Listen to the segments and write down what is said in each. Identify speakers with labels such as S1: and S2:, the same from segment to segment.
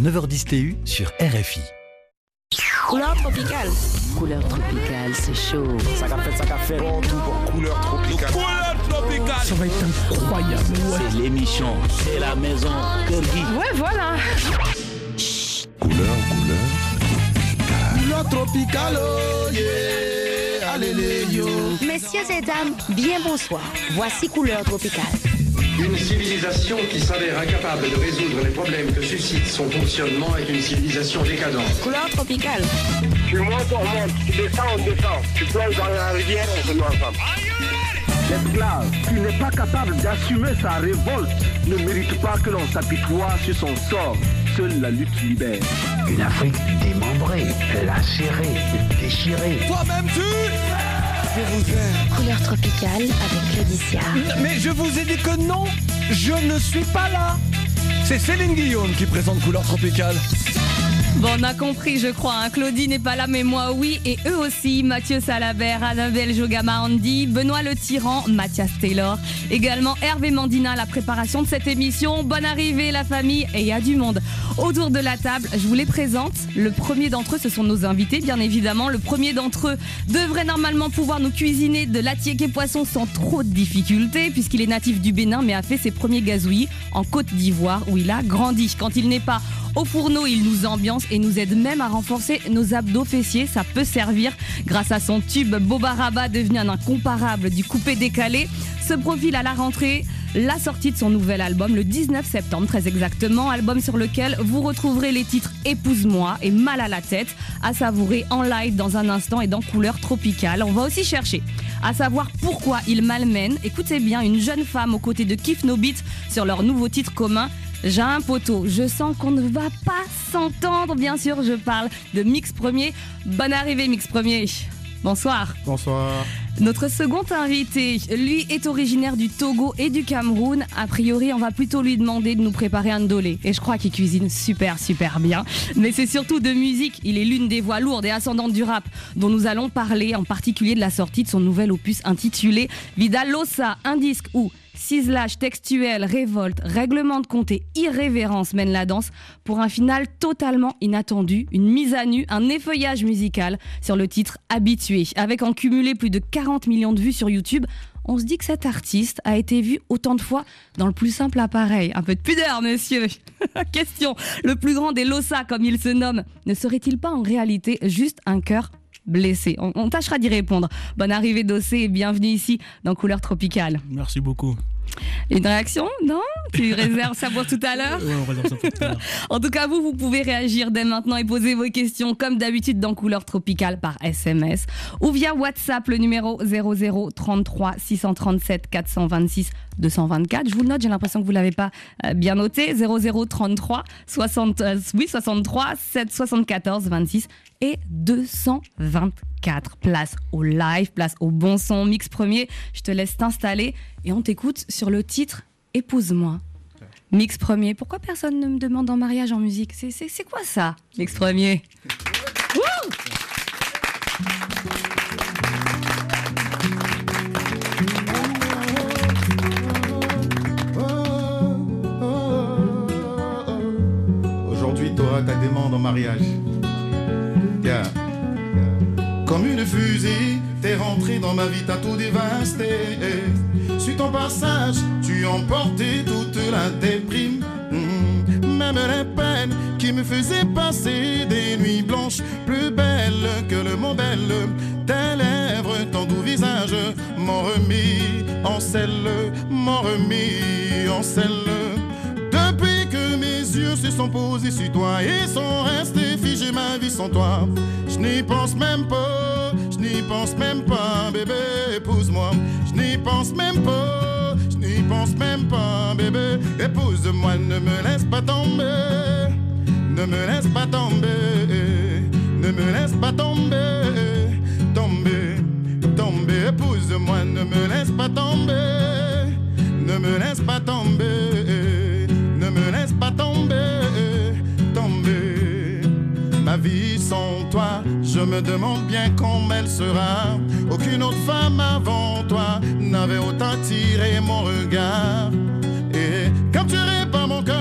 S1: 9h10 TU sur RFI.
S2: Couleur tropicale.
S3: Couleur tropicale, c'est chaud.
S4: Ça qu'a fait bon tout pour couleur tropicale.
S5: Couleur tropicale.
S6: Ça va être incroyable. Ouais.
S3: C'est l'émission, c'est la maison Kirby.
S2: Ouais, voilà.
S4: Couleur tropicale, oh yeah. Allez, yo.
S2: Messieurs et dames, bien bonsoir. Voici Couleur tropicale.
S7: Une civilisation qui s'avère incapable de résoudre les problèmes que suscite son fonctionnement est une civilisation décadente.
S2: Couleur tropicale.
S8: Tu montes, on monte. Tu descends, on descend. Tu plonges dans la rivière, on se met ensemble.
S9: L'esclave qui n'est pas capable d'assumer sa révolte ne mérite pas que l'on s'apitoie sur son sort. Seule la lutte libère.
S10: Une Afrique démembrée, lacérée, déchirée.
S5: Toi-même tu... Je vous aime.
S2: Couleur tropicale avec Claudicia.
S5: Mais je vous ai dit que non, je ne suis pas là. C'est Céline Guillaume qui présente Couleur tropicale.
S11: Bon, on a compris, je crois. Hein. Claudie n'est pas là, mais moi, oui. Et eux aussi. Mathieu Salabert, Annabelle Jogama-Andy, Benoît Le Tyran, Mathias Taylor. Également Hervé Mandina à la préparation de cette émission. Bonne arrivée, la famille. Et il y a du monde. Autour de la table, je vous les présente. Le premier d'entre eux, ce sont nos invités, bien évidemment. Le premier d'entre eux devrait normalement pouvoir nous cuisiner de l'attiéké poisson sans trop de difficultés, puisqu'il est natif du Bénin, mais a fait ses premiers gazouillis en Côte d'Ivoire, où il a grandi. Quand il n'est pas au fourneau, il nous ambiance et nous aide même à renforcer nos abdos fessiers. Ça peut servir grâce à son tube Boba Rabat, devenu un incomparable du coupé décalé. Se profile à la rentrée la sortie de son nouvel album le 19 septembre, très exactement. Album sur lequel vous retrouverez les titres Épouse-moi et Mal à la tête, à savourer en live dans un instant et dans Couleur tropicale. On va aussi chercher à savoir pourquoi il malmène, écoutez bien, une jeune femme aux côtés de Kif No Beat sur leur nouveau titre commun. J'ai un poteau, je sens qu'on ne va pas s'entendre. Bien sûr, je parle de Mix Premier. Bonne arrivée, Mix Premier. Bonsoir.
S4: Bonsoir.
S11: Notre second invité, lui, est originaire du Togo et du Cameroun. A priori, on va plutôt lui demander de nous préparer un ndolé. Et je crois qu'il cuisine super bien. Mais c'est surtout de musique. Il est l'une des voix lourdes et ascendantes du rap dont nous allons parler, en particulier de la sortie de son nouvel opus intitulé Vida Losa, un disque où ciselage textuel, révolte, règlement de compte et irrévérence mènent la danse pour un final totalement inattendu, une mise à nu, un effeuillage musical sur le titre Habitué. Avec en cumulé plus de 40 millions de vues sur YouTube, on se dit que cet artiste a été vu autant de fois dans le plus simple appareil. Un peu de pudeur, monsieur. Question, le plus grand des Losa, comme il se nomme, ne serait-il pas en réalité juste un cœur blessé? On tâchera d'y répondre. Bonne arrivée d'Ossé et bienvenue ici dans Couleur tropicale.
S6: Merci beaucoup.
S11: Une réaction? Non? Tu réserves ça pour tout à l'heure?
S6: Oui, on réserve ça pour tout à l'heure.
S11: En tout cas, vous pouvez réagir dès maintenant et poser vos questions comme d'habitude dans Couleur tropicale par SMS ou via WhatsApp, le numéro 00 33 637 426 224. Je vous le note, j'ai l'impression que vous ne l'avez pas bien noté. 00 33 63 7 74 26 et 224. Place au live, place au bon son. Mix Premier, je te laisse t'installer et on t'écoute sur le titre Épouse-moi. Mix Premier, pourquoi personne ne me demande en mariage en musique? C'est quoi ça, Mix Premier? Wouh!
S4: Aujourd'hui, t'auras ta demande en mariage. Yeah. Comme une fusée, t'es rentré dans ma vie, t'as tout dévasté. Sur ton passage, tu emportais toute la déprime. Même les peines qui me faisaient passer des nuits blanches, plus belles que le monde belle. Tes lèvres, ton doux visage m'ont remis en selle, m'ont remis en selle. Depuis que mes yeux se sont posés sur toi et sont restés figés ma vie sans toi, je n'y pense même pas, je n'y pense même pas, bébé, épouse-moi. Je n'y pense même pas, je n'y pense même pas, bébé, épouse-moi. Ne me laisse pas tomber, ne me laisse pas tomber, ne me laisse pas tomber, tomber, tomber, épouse-moi. Ne me laisse pas tomber, ne me laisse pas tomber, ne me laisse pas tomber, tomber. Ma vie sans toi, je me demande bien comment elle sera. Aucune autre femme avant toi n'avait autant tiré mon regard. Et quand tu répars mon cœur,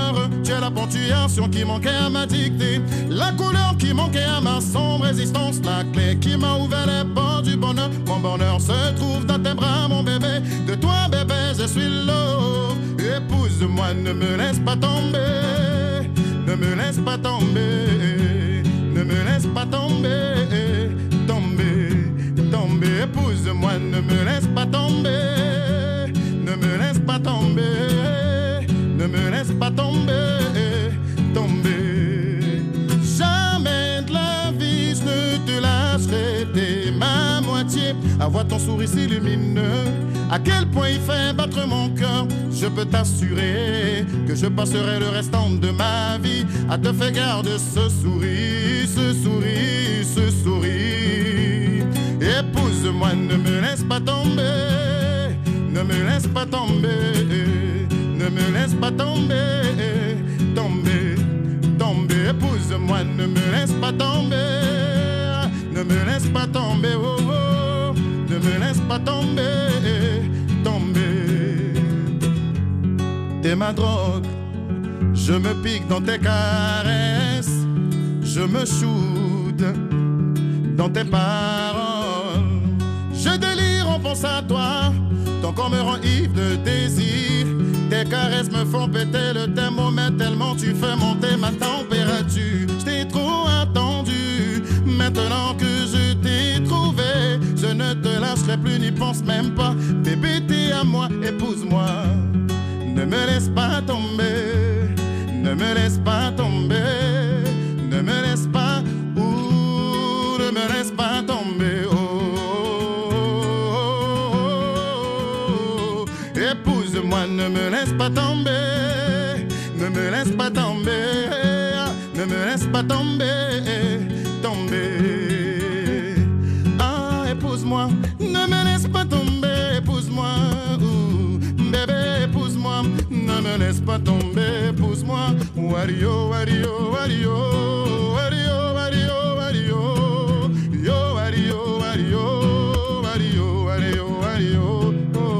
S4: Tu es la ponctuation qui manquait à ma dictée, la couleur qui manquait à ma sombre résistance, la clé qui m'a ouvert les portes du bonheur. Mon bonheur se trouve dans tes bras, mon bébé. De toi, bébé, je suis l'eau. Épouse-moi, ne me laisse pas tomber. Ne me laisse pas tomber. Ne me laisse pas tomber. Tomber, tomber. Épouse-moi, ne me laisse pas tomber. Ne me laisse pas tomber. Ne me laisse pas tomber. Tomber. Jamais de la vie, je ne te lâcherai. T'es ma moitié. À voir ton sourire si lumineux, à quel point il fait battre mon cœur. Je peux t'assurer que je passerai le restant de ma vie à te faire garder ce sourire, ce sourire, ce sourire. Épouse-moi, ne me laisse pas tomber. Ne me laisse pas tomber. Ne me laisse pas tomber. Tomber, tomber. Épouse-moi, ne me laisse pas tomber. Ne me laisse pas tomber. Oh, oh. Ne me laisse pas tomber. Tomber. T'es ma drogue. Je me pique dans tes caresses. Je me choude dans tes paroles. Je délire en pensant à toi. Ton corps me rend ivre de désir. Tes caresses me font péter le thermomètre tellement tu fais monter ma température. Je t'ai trop attendu. Maintenant que je t'ai trouvé, je ne te lâcherai plus, n'y pense même pas. Bébé, t'es à moi, épouse-moi. Ne me laisse pas tomber. Ne me laisse pas tomber. Ne me laisse pas. Ouh, ne me laisse pas tomber. Oh. Épouse-moi, ne me laisse pas tomber. Ne me laisse pas tomber. Ne me laisse pas tomber. Tomber. Ah, épouse-moi, ne me laisse pas tomber. Épouse-moi, bébé, épouse-moi. Ne me laisse pas tomber. Épouse-moi. Wario, wario, wario. Wario, wario, wario. Yo, wario, wario. Wario, wario, wario.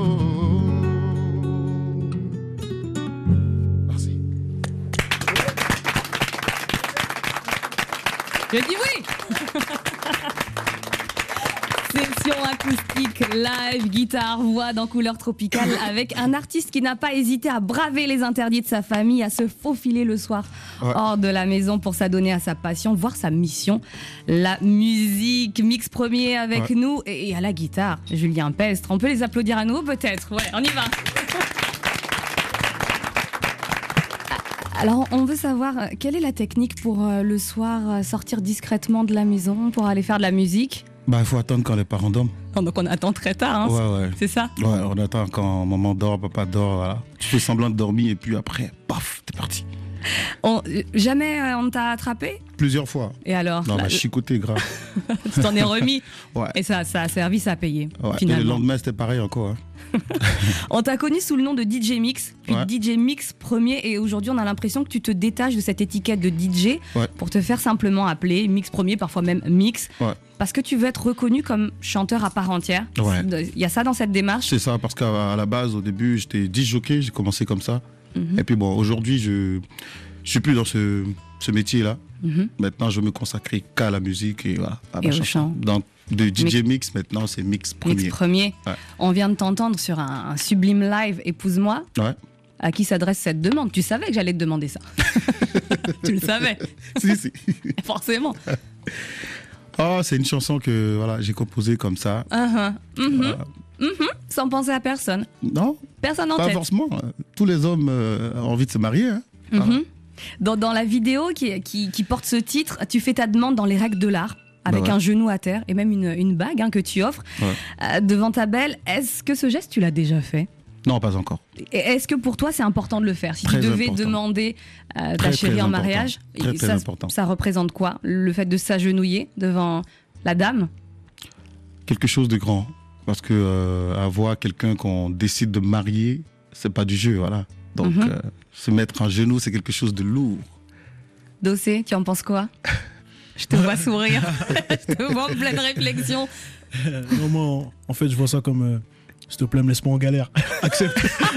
S11: Je dis oui. Session acoustique, live, guitare, voix dans Couleur Tropicale avec un artiste qui n'a pas hésité à braver les interdits de sa famille, à se faufiler le soir hors de la maison pour s'adonner à sa passion, voire sa mission, la musique. Mix premier avec nous et à la guitare, Julien Pestre. On peut les applaudir à nouveau peut-être? Ouais, on y va. Alors, on veut savoir, quelle est la technique pour le soir sortir discrètement de la maison pour aller faire de la musique?
S4: Bah, il faut attendre quand les parents dorment.
S11: Donc, on attend très tard, hein,
S4: ouais.
S11: C'est ça?
S4: Ouais, on attend quand maman dort, papa dort, voilà. Tu fais semblant de dormir et puis après, paf, t'es parti.
S11: Jamais on t'a attrapé?
S4: Plusieurs fois.
S11: Et alors?
S4: Non, chicoté grave.
S11: Tu t'en es remis?
S4: Ouais.
S11: Et ça a servi, ça a payé,
S4: Et
S11: finalement.
S4: le lendemain, c'était pareil encore. Hein.
S11: On t'a connu sous le nom de DJ Mix, puis DJ Mix premier, et aujourd'hui on a l'impression que tu te détaches de cette étiquette de DJ pour te faire simplement appeler Mix premier, parfois même Mix, parce que tu veux être reconnu comme chanteur à part entière. Il y a ça dans cette démarche? C'est ça, parce qu'à la base, au début, j'étais disc jockey, j'ai commencé comme ça. Et puis bon, aujourd'hui, je suis plus dans ce métier-là. Maintenant, je me consacre qu'à la musique et voilà, à ma chanson. Donc, de DJ Mix, maintenant, c'est Mix premier. Mix premier. Ouais. On vient de t'entendre sur un sublime live, Épouse-moi. Ouais. À qui s'adresse cette demande? Tu savais que j'allais te demander ça. Tu le savais? Si. Forcément. Oh, c'est une chanson que voilà, j'ai composée comme ça. Sans penser à personne. Non. Personne en tête. Pas forcément. Tous les hommes ont envie de se marier. Hein. Voilà. Dans la vidéo qui porte ce titre, tu fais ta demande dans les règles de l'art, avec un genou à terre et même une bague que tu offres devant ta belle. Est-ce que ce geste, tu l'as déjà fait? Non, pas encore. Et est-ce que pour toi, c'est important de le faire? Si tu devais demander ta chérie en mariage, très important. Ça représente quoi? Le fait de s'agenouiller devant la dame? Quelque chose de grand. Parce que avoir quelqu'un qu'on décide de marier, c'est pas du jeu, voilà. Donc, se mettre en genoux, c'est quelque chose de lourd. Dossé, tu en penses quoi? Je te vois sourire. Je te vois en pleine réflexion.
S6: Non, moi, en fait, je vois ça comme S'il te plaît, me laisse-moi en galère. Accepte.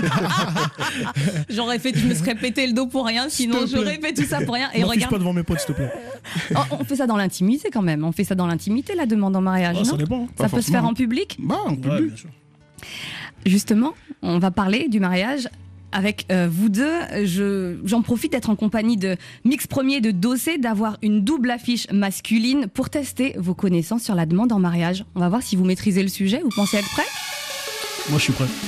S11: Je me serais pété le dos pour rien, sinon j'aurais fait tout ça pour rien. Et
S6: regarde pas devant mes potes, s'il te plaît.
S11: On fait ça dans l'intimité quand même. On fait ça dans l'intimité, la demande en mariage.
S6: Oh,
S11: non,
S6: ça dépend.
S11: Ça peut se faire en public.
S4: Bah, en public.
S6: Ouais, bien sûr.
S11: Justement, on va parler du mariage avec vous deux. J'en profite d'être en compagnie de Mix Premier de Dossé, d'avoir une double affiche masculine pour tester vos connaissances sur la demande en mariage. On va voir si vous maîtrisez le sujet. Vous pensez être prêts ?
S6: Moi, je suis prêt.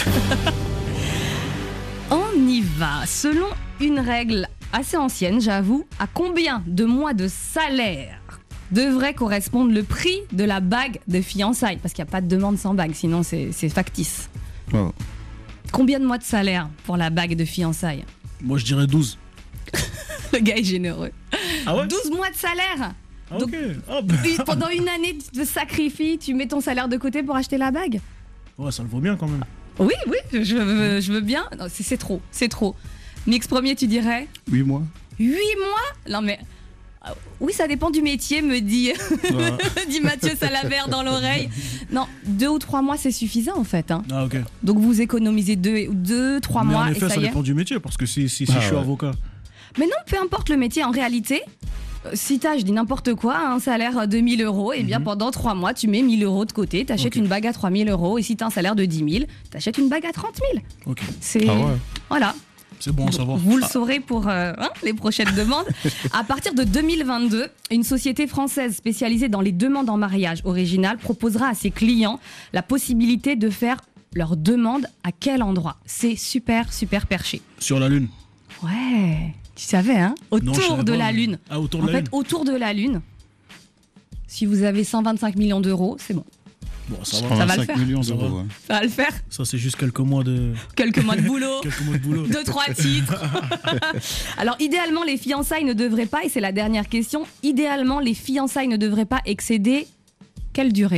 S11: On y va. Selon une règle assez ancienne, j'avoue, à combien de mois de salaire devrait correspondre le prix de la bague de fiançailles ? Parce qu'il n'y a pas de demande sans bague, sinon c'est factice.
S4: Oh.
S11: Combien de mois de salaire pour la bague de fiançailles ?
S6: Moi, je dirais 12.
S11: Le gars est généreux.
S6: Ah ouais ?
S11: 12 mois de salaire.
S6: Ah,
S11: Donc,
S6: ok.
S11: pendant une année, tu te sacrifies, tu mets ton salaire de côté pour acheter la bague ?
S6: Ouais, ça le vaut bien quand même.
S11: Oui, je veux bien. Non, c'est trop. Mix Premier, tu dirais ?
S4: 8 mois.
S11: 8 mois ? Non mais... Oui, ça dépend du métier, me dit, dit Mathieu Salabert dans l'oreille. Non, 2 ou 3 mois, c'est suffisant en fait. Hein.
S6: Ah, ok.
S11: Donc vous économisez 2-3 mois.
S6: En effet,
S11: et ça
S6: ça
S11: y est.
S6: dépend du métier, parce que si je suis avocat.
S11: Mais non, peu importe le métier, en réalité... Si t'as, je dis n'importe quoi, un salaire de 1000 €, et bien pendant 3 mois, tu mets 1000 € de côté, t'achètes une bague à 3000 €, et si t'as un salaire de 10 000, t'achètes une bague à 30 000.
S6: Ok.
S11: C'est...
S4: Ah ouais.
S11: Voilà.
S6: C'est bon à savoir.
S11: Vous le saurez pour les prochaines demandes. À partir de 2022, une société française spécialisée dans les demandes en mariage originales proposera à ses clients la possibilité de faire leur demande à quel endroit. C'est super perché.
S6: Sur la Lune.
S11: Ouais. Tu savais, hein ? Autour de la Lune.
S6: Ah, autour de la Lune.
S11: En fait, autour de la Lune, si vous avez 125 millions d'euros, c'est bon.
S6: Bon, ça
S11: va le faire.
S4: millions d'euros. Ouais.
S11: Ça va le faire.
S6: Ça, c'est juste quelques mois de
S11: boulot. 2-3 titres. Alors, idéalement, les fiançailles ne devraient pas, et c'est la dernière question, idéalement, les fiançailles ne devraient pas excéder quelle durée ?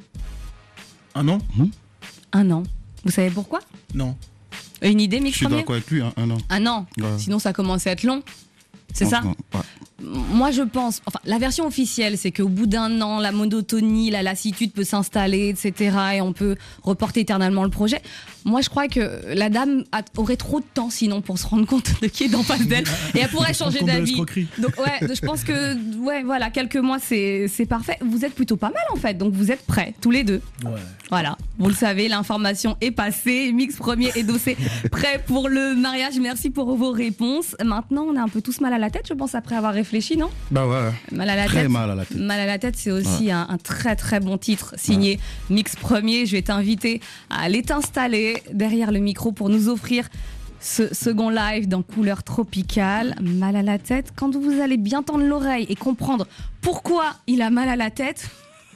S6: 1 an ?
S11: 1 an. Vous savez pourquoi ?
S6: Non.
S11: Une idée, Mix
S4: Je suis
S11: Premier ?
S4: d'accord avec lui, 1 an.
S11: 1 an.
S4: Ouais.
S11: Sinon, ça commence à être long. C'est ça ?
S4: Ouais.
S11: Moi, je pense... Enfin, la version officielle, c'est qu'au bout d'1 an, la monotonie, la lassitude peut s'installer, etc. Et on peut reporter éternellement le projet. Moi, je crois que la dame aurait trop de temps, sinon, pour se rendre compte de qui est en face d'elle. Et elle pourrait changer d'avis. Donc, ouais, je pense que... Ouais, voilà, quelques mois, c'est parfait. Vous êtes plutôt pas mal, en fait. Donc, vous êtes prêts, tous les deux.
S6: Ouais.
S11: Voilà. Vous le savez, l'information est passée. Mix Premier et Dossé prêts pour le mariage. Merci pour vos réponses. Maintenant, on a un peu tous mal à la tête, je pense, après avoir réfléchi, non ?
S4: Bah ouais.
S11: Mal à la
S4: Très
S11: tête.
S4: mal à la tête.
S11: Mal à la tête, c'est aussi un très très bon titre signé Mix Premier. Je vais t'inviter à aller t'installer derrière le micro pour nous offrir ce second live dans couleur tropicale. Mal à la tête. Quand vous allez bien tendre l'oreille et comprendre pourquoi il a mal à la tête,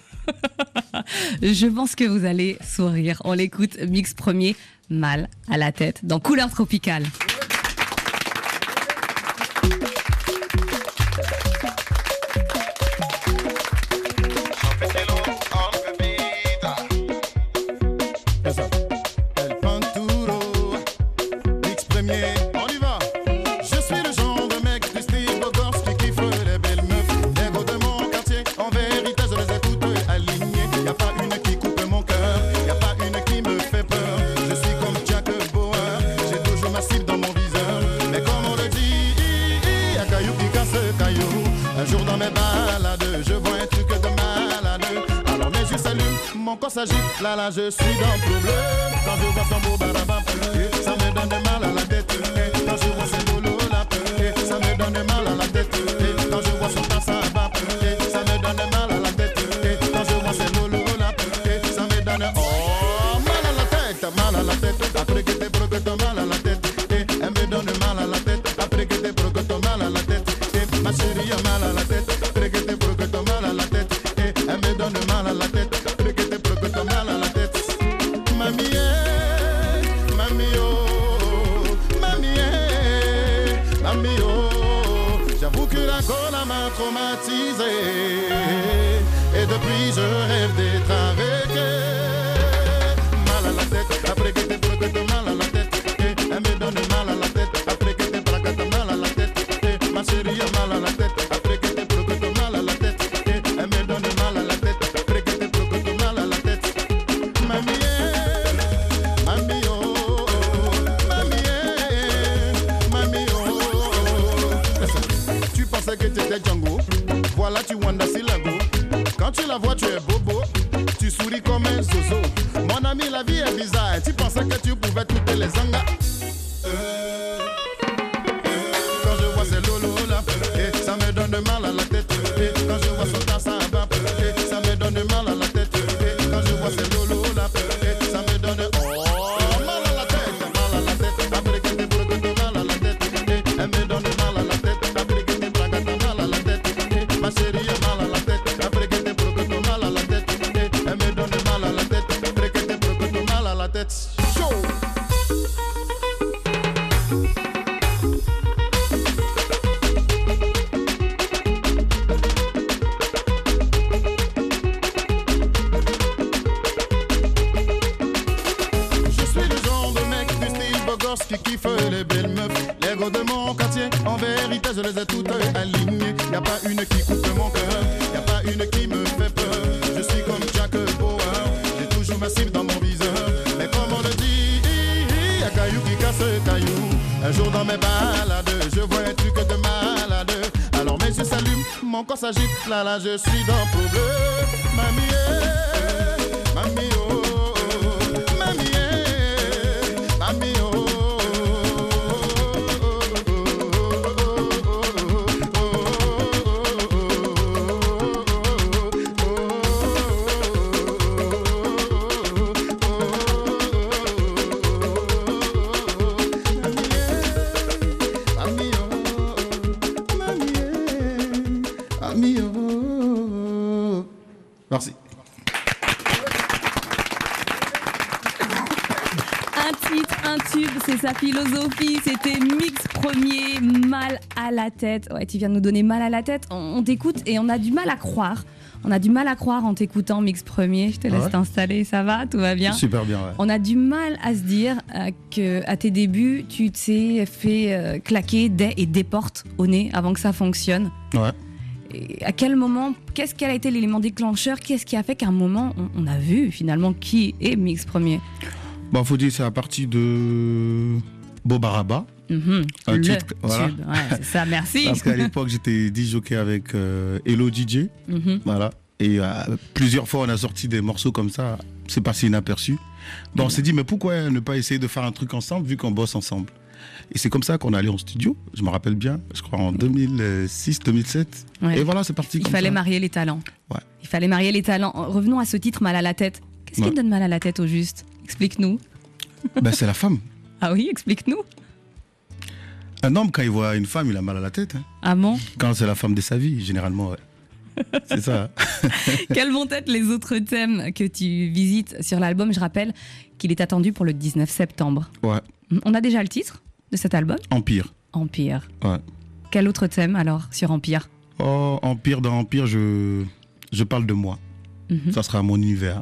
S11: je pense que vous allez sourire. On l'écoute, Mix Premier, Mal à la tête dans couleur tropicale.
S4: Là, je suis dans le problème. Quand je vois son beau barabam, ça me donne mal à la tête. Quand je vois ses bolos là, ça me donne mal à la tête. Quand je vois son tassaba, ça me donne mal à la tête. Quand je vois ses bolos là, ça me donne mal à la tête, mal à la tête. Après que t'es broqué, mal à la tête. Elle me donne mal à la tête. Après que t'es broqué, mal à la tête. Ma chérie a mal à la tête. Après que t'es broqué, mal à la tête. Elle me donne mal à la tête. Traumatisé, et depuis je rêve d'être avec elle. Mal à la tête, après que t'es broqué, mal à la tête. Elle me donne mal à la tête, après que t'es broqué, mal à la tête. Ma chérie a mal à la tête, après que t'es broqué, mal à la tête. Elle me donne mal à la tête, après que t'es broqué, mal à la tête. Mamie, c'était Django. Voilà, tu Wanda Silago. Quand tu la vois, tu es bobo. Tu souris comme un zozo. Mon ami, la vie est bizarre. Tu pensais que tu pouvais toutes les zangas. Quand je vois ces lolo là, ça me donne mal à la tête. Quand je vois son tas, ça va. Ça me donne mal à la tête. Quand je vois ces lolo là, ça me donne mal à la tête. Mal à la tête. Après que tu mal à la tête. Elle me donne mal à la tête. Après que tu mal à la tête. Ma chérie est mal à la tête. Après que tu mal à la tête. Elle me donne mal à la tête. Après que tu mal à la tête. Chaud. Qui kiffe les belles meufs, les gars de mon quartier, en vérité je les ai toutes alignées. Y'a pas une qui coupe mon cœur, y'a pas une qui me fait peur. Je suis comme Jack Bauer, j'ai toujours ma cible dans mon viseur. Mais comme on le dit, y'a caillou qui casse caillou. Un jour dans mes balades, je vois un truc de malade. Alors mes yeux s'allument, mon corps s'agite, là là je suis dans le problème. Mamie, mamie oh, mamie, mamie oh. Merci.
S11: Un tube, c'est sa philosophie. C'était Mix Premier, Mal à la tête. Ouais, tu viens de nous donner mal à la tête. On t'écoute et on a du mal à croire. On a du mal à croire en t'écoutant Mix Premier. Je te laisse t'installer, ça va? Tout va bien?
S4: Super bien, ouais.
S11: On a du mal à se dire qu'à tes débuts, tu t'es fait claquer des portes au nez avant que ça fonctionne.
S4: Ouais.
S11: Et à quel moment, quel a été l'élément déclencheur? Qu'est-ce qui a fait qu'à un moment, on a vu finalement qui est Mix Premier?
S4: Bon, faut dire c'est à partir de Bobaraba.
S11: Un titre, voilà. Tube, ouais, c'est ça, merci.
S4: Parce qu'à l'époque, j'étais DJ avec Hello DJ. Voilà. Et plusieurs fois, on a sorti des morceaux comme ça. C'est passé inaperçu. Donc, on s'est dit, mais pourquoi ne pas essayer de faire un truc ensemble, vu qu'on bosse ensemble? Et c'est comme ça qu'on est allé en studio, je me rappelle bien, je crois en 2006-2007. Ouais. Et voilà, c'est parti.
S11: Il fallait marier les talents.
S4: Ouais.
S11: Il fallait marier les talents. Revenons à ce titre, Mal à la tête. Qu'est-ce qui te donne mal à la tête au juste? Explique-nous.
S4: Ben, c'est la femme.
S11: Ah oui, explique-nous.
S4: Un homme, quand il voit une femme, il a mal à la tête. Hein.
S11: Ah bon?
S4: Quand c'est la femme de sa vie, généralement, ouais. C'est ça.
S11: Quels vont être les autres thèmes que tu visites sur l'album? Je rappelle qu'il est attendu pour le 19 septembre.
S4: Ouais.
S11: On a déjà le titre de cet album?
S4: Empire.
S11: Empire.
S4: Ouais.
S11: Quel autre thème alors sur Empire?
S4: Oh, Empire, dans Empire, je parle de moi. Ça sera mon univers.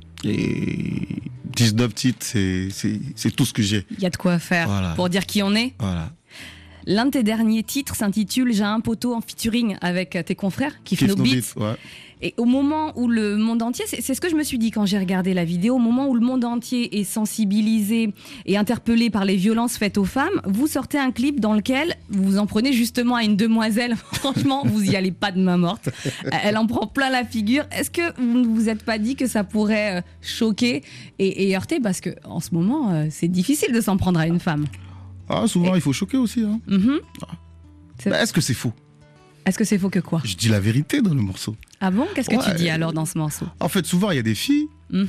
S4: Et 19 titres, c'est tout ce que j'ai.
S11: Il y a de quoi faire pour dire qui on est.
S4: Voilà.
S11: L'un de tes derniers titres s'intitule J'ai un poteau en featuring avec tes confrères, Kiff No Beats.
S4: Ouais.
S11: Et au moment où le monde entier, c'est ce que je me suis dit quand j'ai regardé la vidéo, au moment où le monde entier est sensibilisé et interpellé par les violences faites aux femmes, vous sortez un clip dans lequel vous vous en prenez justement à une demoiselle. Franchement, vous y allez pas de main morte. Elle en prend plein la figure. Est-ce que vous ne vous êtes pas dit que ça pourrait choquer et heurter? Parce qu'en ce moment, c'est difficile de s'en prendre à une femme.
S4: Ah, souvent, il faut choquer aussi. Hein. Est-ce que c'est faux?
S11: Est-ce que c'est faux que quoi?
S4: Je dis la vérité dans le morceau.
S11: Ah bon? Qu'est-ce que tu dis alors dans ce morceau?
S4: En fait, souvent, il y a des filles.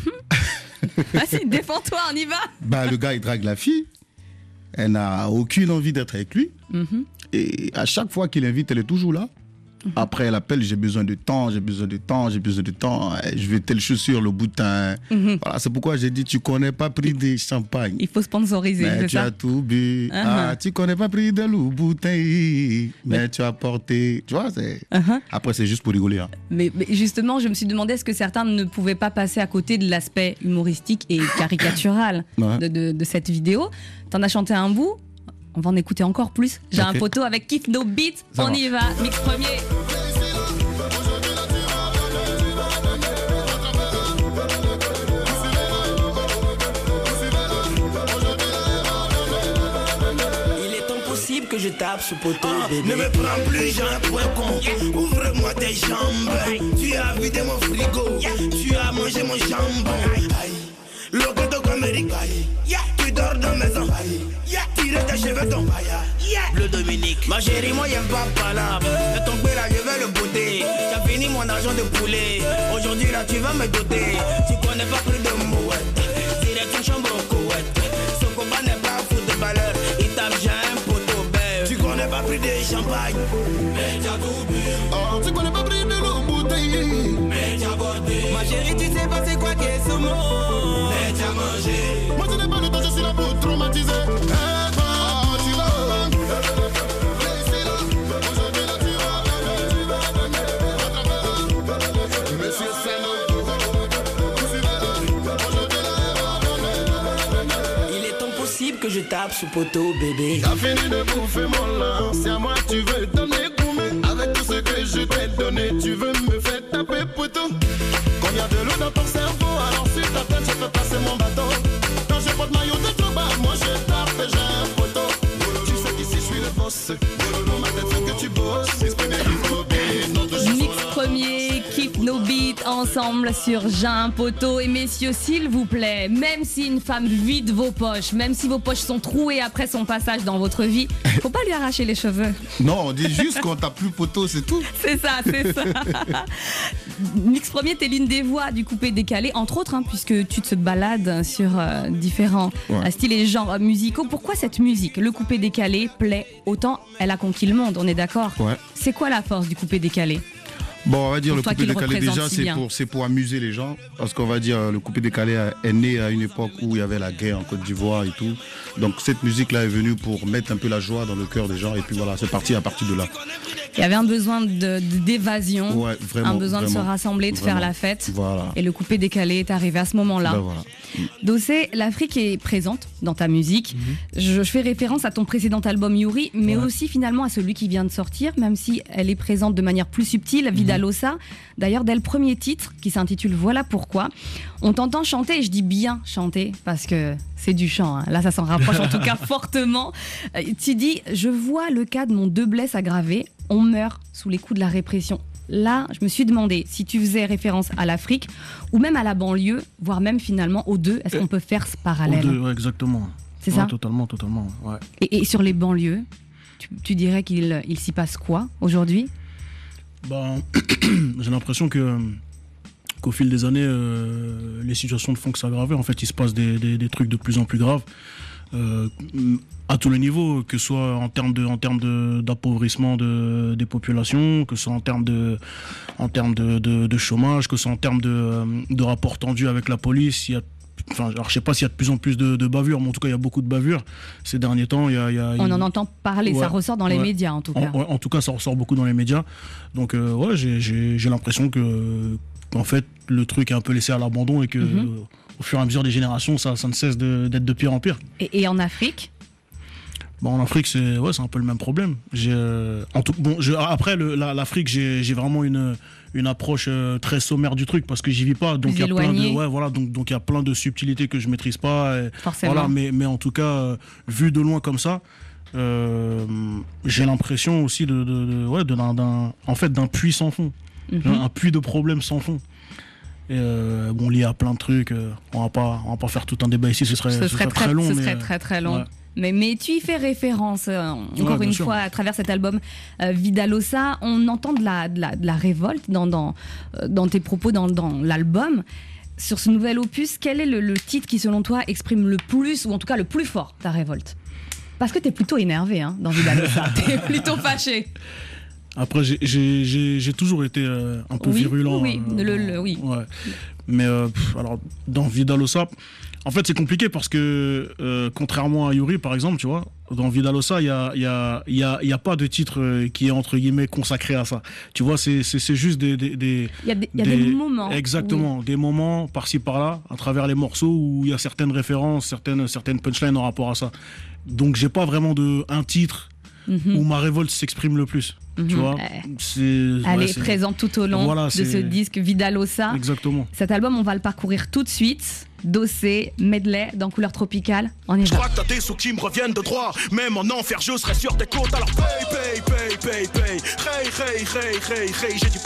S11: Vas-y, défends-toi, on y va.
S4: Bah, le gars, il drague la fille. Elle n'a aucune envie d'être avec lui. Et à chaque fois qu'il l'invite, elle est toujours là. Après, elle appelle, j'ai besoin de temps, j'ai besoin de temps, j'ai besoin de temps. Je veux telle chaussure, le boutin. Voilà, c'est pourquoi j'ai dit, tu connais pas prix des champagne.
S11: Il faut sponsoriser,
S4: mais
S11: c'est
S4: tu
S11: ça?
S4: as tout bu. Ah, tu connais pas prix de le boutin. Mais tu as porté. Tu vois, c'est... Après, c'est juste pour rigoler. Hein.
S11: Mais justement, je me suis demandé, est-ce que certains ne pouvaient pas passer à côté de l'aspect humoristique et caricatural de cette vidéo? T'en as chanté un bout? On va en écouter encore plus. J'ai un poteau avec Kiff No Beats. On y va. Mix Premier.
S12: Il est impossible que je tape sous poteau, bébé. Ne me prends plus, j'ai un point con. Ouvre-moi tes jambes. Tu as vidé mon frigo. Tu as mangé mon jambon. Locato Amérique. Tu dors dans la maison. Tire tes cheveux ton Bleu Dominique. Ma chérie, moi y'aime pas palabre. De ton là, je vais le botter. T'as fini mon argent de poulet. Aujourd'hui là, tu vas me doter. Tu connais pas plus de mouette. Direct chambre au couette. Son combat n'est pas fou de valeur. Il tape j'ai un poteau belle. Tu connais pas plus de champagne. Mais t'as tout bu. Oh, tu connais pas plus de l'eau bouteille. Mais t'as botté. Ma chérie, tu sais pas c'est quoi qu'est ce mot. Mais t'as mangé. Moi je n'ai pas le temps, je suis là pour traumatiser. Que je tape sous poteau, bébé. T'as fini de bouffer mon lin. C'est à moi tu veux donner gourmet. Avec tout ce que je t'ai donné, tu veux me faire taper poteau. Quand y a de l'eau dans ton cerveau, alors sur ta tête je peux passer mon bateau. Quand j'ai pas de maillot de tout bas, moi je tape et j'ai un poteau. Tu sais qu'ici je suis le boss. Dans ma tête faut que tu bosses.
S11: Mix premier, Keep No Beat ensemble sur J'ai un poteau. Et messieurs, s'il vous plaît, même si une femme vide vos poches, même si vos poches sont trouées après son passage dans votre vie, faut pas lui arracher les cheveux.
S4: Non, on dit juste quand t'as plus poteau, c'est tout.
S11: C'est ça, c'est ça. Mix premier, t'es l'une des voix du coupé décalé, entre autres, hein, puisque tu te balades sur différents styles et genres musicaux. Pourquoi cette musique, le coupé décalé, plaît autant? Elle a conquis le monde, on est d'accord? C'est quoi la force du coupé décalé?
S4: Bon, on va dire le coupé décalé déjà, c'est pour amuser les gens. Parce qu'on va dire le coupé décalé est né à une époque où il y avait la guerre en Côte d'Ivoire et tout. Donc cette musique-là est venue pour mettre un peu la joie dans le cœur des gens. Et puis voilà, c'est parti à partir de là.
S11: Il y avait un besoin d'évasion,
S4: vraiment,
S11: un besoin de se rassembler, de faire la fête.
S4: Voilà.
S11: Et le coupé décalé est arrivé à ce moment-là.
S4: Ben voilà.
S11: Dossé, l'Afrique est présente dans ta musique. Je fais référence à ton précédent album Yuri, mais aussi finalement à celui qui vient de sortir, même si elle est présente de manière plus subtile, Vidalosa. D'ailleurs, dès le premier titre, qui s'intitule Voilà pourquoi, on t'entend chanter, et je dis bien chanter, parce que c'est du chant, hein. Là ça s'en rapproche en tout cas fortement. Tu dis, je vois le cas de mon deux blesses aggravé, on meurt sous les coups de la répression. Là, je me suis demandé si tu faisais référence à l'Afrique ou même à la banlieue, voire même finalement aux deux. Est-ce qu'on peut faire ce parallèle?
S6: Aux deux, ouais, exactement.
S11: C'est ça?
S6: Totalement. Ouais.
S11: Et sur les banlieues, tu dirais qu'il s'y passe quoi aujourd'hui?
S6: J'ai l'impression qu'au fil des années, les situations ne font que s'aggraver. En fait, il se passe des trucs de plus en plus graves. À tous les niveaux, que ce soit en termes d'appauvrissement des populations, que ce soit en termes de chômage, que ce soit en termes de rapports tendus avec la police. Alors je sais pas s'il y a de plus en plus de bavures, mais en tout cas il y a beaucoup de bavures ces derniers temps.
S11: On en entend parler, ça ressort dans les médias en tout cas.
S6: En tout cas ça ressort beaucoup dans les médias. Donc j'ai l'impression que en fait le truc est un peu laissé à l'abandon et que au fur et à mesure des générations ça ne cesse d'être de pire en pire.
S11: Et en Afrique?
S6: En Afrique, c'est un peu le même problème. Après, l'Afrique, j'ai vraiment une approche très sommaire du truc parce que j'y vis pas. Donc il y a plein donc il y a plein de subtilités que je maîtrise pas.
S11: Forcément.
S6: Voilà, mais en tout cas, vu de loin comme ça, j'ai l'impression aussi d'un puits sans fond, un puits de problèmes sans fond. Et lié à plein de trucs. On va pas faire tout un débat ici. Ce serait très long.
S11: Ce serait très long. Ouais. Mais tu y fais référence, encore une fois, à travers cet album Vidalosa. On entend de la révolte dans tes propos, dans l'album. Sur ce nouvel opus, quel est le titre qui, selon toi, exprime le plus, ou en tout cas le plus fort, ta révolte? Parce que t'es plutôt énervé dans Vidalosa, t'es plutôt fâché.
S6: Après, j'ai toujours été un peu virulent.
S11: Oui.
S6: Ouais. Mais alors, dans Vidalosa... En fait, c'est compliqué parce que, contrairement à Yuri, par exemple, tu vois, dans Vidalosa, il y a pas de titre qui est, entre guillemets, consacré à ça. Tu vois, c'est juste des...
S11: Il y a des moments.
S6: Exactement, des moments par-ci, par-là, à travers les morceaux où il y a certaines références, certaines punchlines en rapport à ça. Donc, j'ai pas vraiment un titre où ma révolte s'exprime le plus. Tu vois,
S11: elle est présente tout au long de ce disque Vidalosa.
S6: Exactement.
S11: Cet album, on va le parcourir tout de suite. Dossé, medley, dans couleur tropicale. On y va.
S12: Je crois que t'as des sous qui me reviennent de droit. Même en enfer, je serai sur tes côtes. Alors paye. Hey. J'ai dit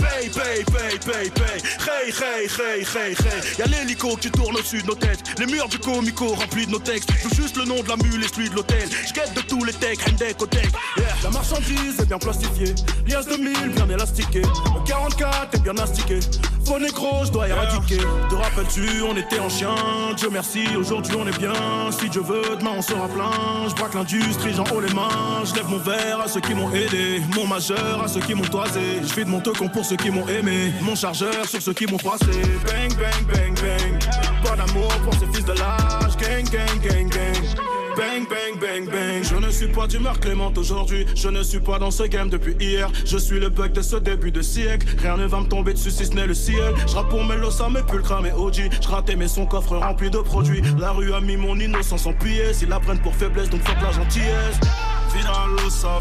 S12: paye. Y'a l'hélico qui tourne au-dessus de nos têtes. Les murs du comico remplis de nos textes. Tout juste le nom de la mule et celui de l'hôtel. Je guette de tous les techs, Hendek au tech. La marchandise est bien plastifiée. Lias de 1000 bien élastiqué. Le 44 est bien astiqué. Faux négro, je dois éradiquer. Te rappelles-tu, on était en chien. Dieu merci, aujourd'hui on est bien. Si Dieu veut, demain on sera plein. Je braque l'industrie, j'en haut les mains. Je lève mon verre à ceux qui m'ont aidé. Mon majeur à ceux qui m'ont toisé. Je fais de mon teucon pour ceux qui m'ont aimé. Mon chargeur sur ceux qui m'ont froissé. Bang. Pas d'amour pour ces fils de lâche. Gang. Bang. Je ne suis pas d'humeur clémente aujourd'hui. Je ne suis pas dans ce game depuis hier. Je suis le bug de ce début de siècle. Rien ne va me tomber dessus si ce n'est le ciel. Je rappe pour mes losa, mes pulcras, mes OG. Je ratais mais son coffre rempli de produits. La rue a mis mon innocence en pièces. Ils la prennent pour faiblesse donc fuck la gentillesse. Vidalosa.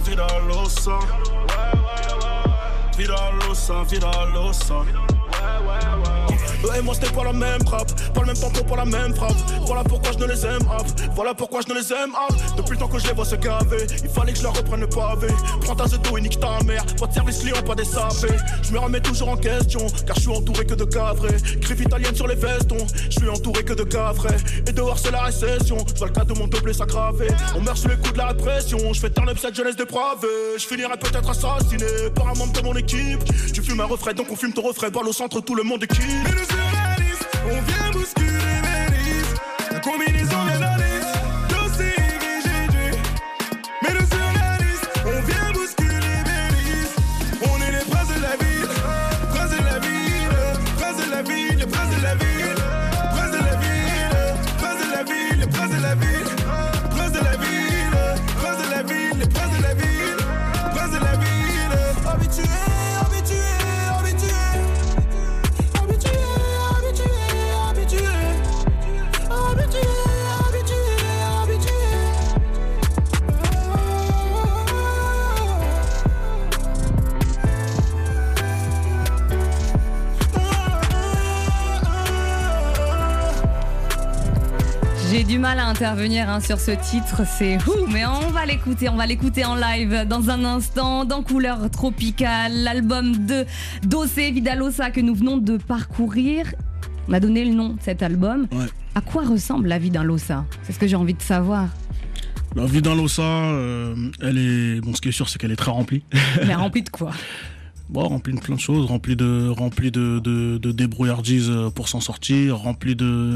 S12: Vidalosa. Et moi c'était pas la même frappe, pas le même tempo, pas la même frappe. Voilà pourquoi je ne les aime Depuis le temps que je les vois se gaver, il fallait que je leur reprenne le pavé. Prends ta zeto et nique ta mère. Pas de service client, pas des sapés. Je me remets toujours en question, car je suis entouré que de cavrés. Griffe italienne sur les vestons, je suis entouré que de cavrés. Et dehors c'est la récession, je vois le cas de mon doublé s'aggraver. On meurt sous les coups de la répression, je fais turn up cette jeunesse dépravée. Je finirai peut-être assassiné par un membre de mon équipe. Tu fumes un refrain donc on fume ton refrain. Balle au centre, tout le monde est qui. On vient bousculer les listes. La combinaison vient la liste. Dossier VGG. Mets-le sur la liste. On vient bousculer les listes. On est les princes de la ville. Princes de la ville. Princes de la ville. Les princes de la ville. Princes de la ville. Princes de la ville. Les princes de la ville. Princes de la ville. Princes de la ville. Les princes de la ville. Princes de la ville. Habitués.
S11: J'ai du mal à intervenir sur ce titre, c'est ouh, mais on va l'écouter en live dans un instant, dans Couleur Tropicale, l'album de Dossé Vidalosa que nous venons de parcourir. On a donné le nom de cet album.
S6: Ouais.
S11: À quoi ressemble la vie d'un Losa ? C'est ce que j'ai envie de savoir.
S6: La vie d'un Losa, elle est... Bon, ce qui est sûr, c'est qu'elle est très remplie.
S11: Mais remplie de quoi ?
S6: Bon, rempli de plein de choses, rempli de débrouillardise pour s'en sortir, rempli de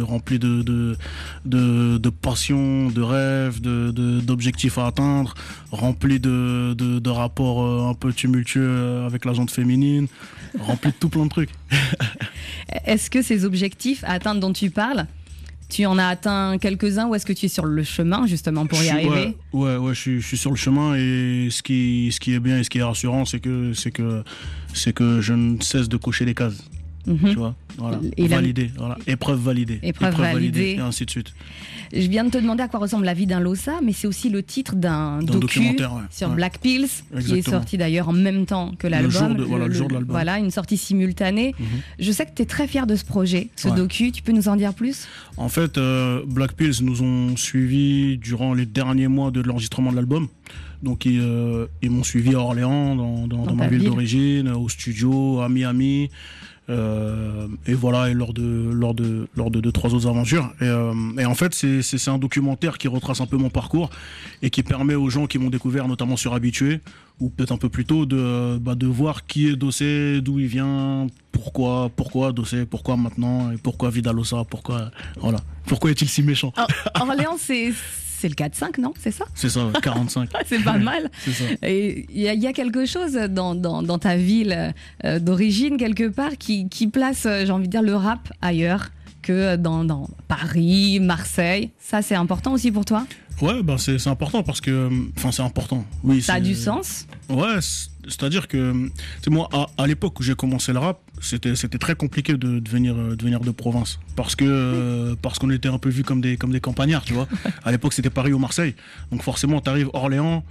S6: passion, de rêves, d'objectifs à atteindre, rempli de rapports un peu tumultueux avec la gente féminine, rempli de tout plein de trucs.
S11: Est-ce que ces objectifs à atteindre dont tu parles, tu en as atteint quelques-uns ou est-ce que tu es sur le chemin justement pour y arriver ?
S6: Ouais, je suis sur le chemin et ce qui est bien et ce qui est rassurant, c'est que je ne cesse de cocher les cases. Tu vois, voilà. Validé, voilà. Épreuve validée.
S11: Épreuve validée.
S6: Et ainsi de suite.
S11: Je viens de te demander à quoi ressemble la vie d'un Losa, mais c'est aussi le titre d'un
S6: documentaire
S11: sur Black Pills, qui est sorti d'ailleurs en même temps que l'album.
S6: Le jour de l'album.
S11: Voilà, une sortie simultanée. Je sais que tu es très fier de ce projet, ce docu. Tu peux nous en dire plus ?
S6: En fait, Black Pills nous ont suivis durant les derniers mois de l'enregistrement de l'album. Donc ils m'ont suivi à Orléans, dans ma ville d'origine, au studio, à Miami. Et voilà, et lors de 2-3 autres aventures. Et en fait, c'est un documentaire qui retrace un peu mon parcours et qui permet aux gens qui m'ont découvert, notamment sur Habitué, ou peut-être un peu plus tôt, de voir qui est Dossé, d'où il vient, pourquoi Dossé, pourquoi maintenant, et pourquoi Vidalosa, pourquoi est-il si méchant.
S11: Orléans, c'est le 4-5, non ? C'est ça ?
S6: C'est ça, 45.
S11: C'est pas mal.
S6: C'est ça.
S11: Et il y a quelque chose dans ta ville d'origine, quelque part, qui place, j'ai envie de dire, le rap ailleurs que dans Paris, Marseille. Ça, c'est important aussi pour toi ?
S6: Ouais, c'est important parce que... Enfin, c'est important. Oui,
S11: ça a du sens ?
S6: Ouais, c'est-à-dire que... moi, à l'époque où j'ai commencé le rap, c'était très compliqué de venir de province. Parce qu'on était un peu vus comme des campagnards, tu vois. À l'époque, c'était Paris ou Marseille. Donc forcément, t'arrives Orléans...